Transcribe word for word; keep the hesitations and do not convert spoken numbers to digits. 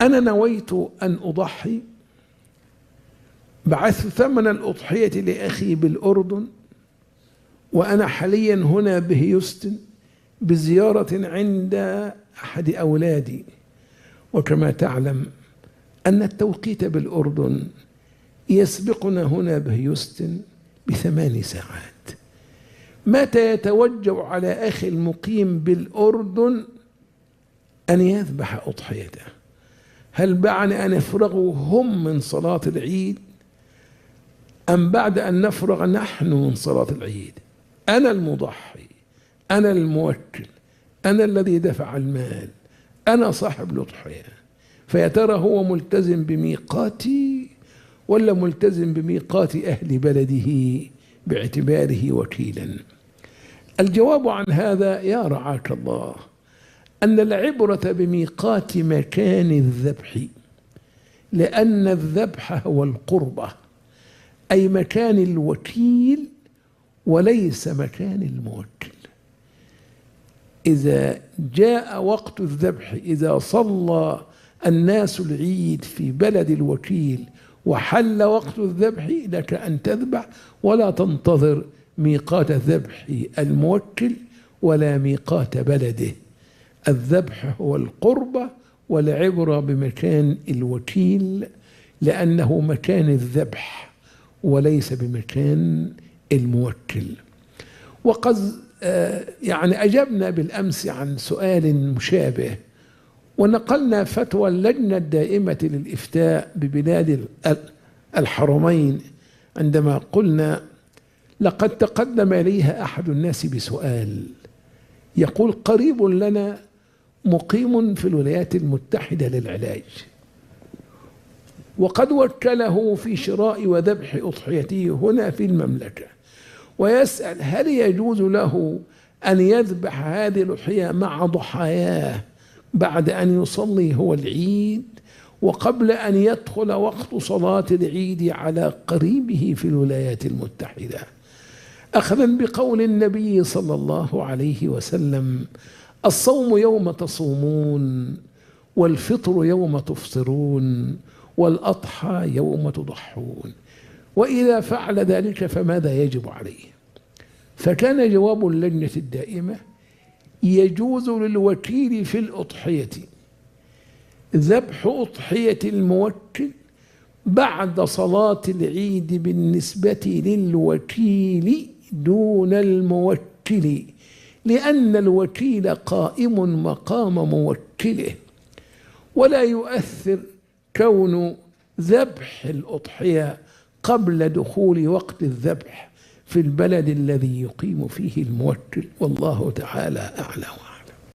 أنا نويت أن أضحي، بعثت ثمن الأضحية لأخي بالأردن، وأنا حاليا هنا بهيوستن بزيارة عند أحد أولادي. وكما تعلم أن التوقيت بالأردن يسبقنا هنا بهيوستن بثمان ساعات. متى يتوجب على أخي المقيم بالأردن أن يذبح أضحيته؟ هل بعد أن يفرغوا هم من صلاة العيد، أم بعد أن نفرغ نحن من صلاة العيد؟ أنا المضحي، أنا الموكل، أنا الذي دفع المال، أنا صاحب الأضحية. فيا ترى هو ملتزم بميقاتي ولا ملتزم بميقات أهل بلده باعتباره وكيلا؟ الجواب عن هذا يا رعاك الله أن العبرة بميقات مكان الذبح، لأن الذبح هو القربة، أي مكان الوكيل وليس مكان الموكل. إذا جاء وقت الذبح، إذا صلى الناس العيد في بلد الوكيل وحل وقت الذبح، لك أن تذبح ولا تنتظر ميقات ذبح الموكل ولا ميقات بلده. الذبح هو القربة والعبرة بمكان الوكيل، لأنه مكان الذبح وليس بمكان الموكل. وقد يعني أجبنا بالأمس عن سؤال مشابه، ونقلنا فتوى اللجنة الدائمة للإفتاء ببلاد الحرمين عندما قلنا لقد تقدم إليها أحد الناس بسؤال يقول: قريب لنا مقيم في الولايات المتحدة للعلاج، وقد وكله في شراء وذبح أضحيته هنا في المملكة، ويسأل هل يجوز له أن يذبح هذه الأضحية مع ضحاياه بعد أن يصلي هو العيد وقبل أن يدخل وقت صلاة العيد على قريبه في الولايات المتحدة، أخذا بقول النبي صلى الله عليه وسلم: الصوم يوم تصومون، والفطر يوم تفطرون، والأضحى يوم تضحون، وإذا فعل ذلك فماذا يجب عليه؟ فكان جواب اللجنة الدائمة: يجوز للوكيل في الأضحية ذبح أضحية الموكل بعد صلاة العيد بالنسبة للوكيل دون الموكل، لأن الوكيل قائم مقام موكله، ولا يؤثر كون ذبح الأضحية قبل دخول وقت الذبح في البلد الذي يقيم فيه الموكل. والله تعالى أعلم.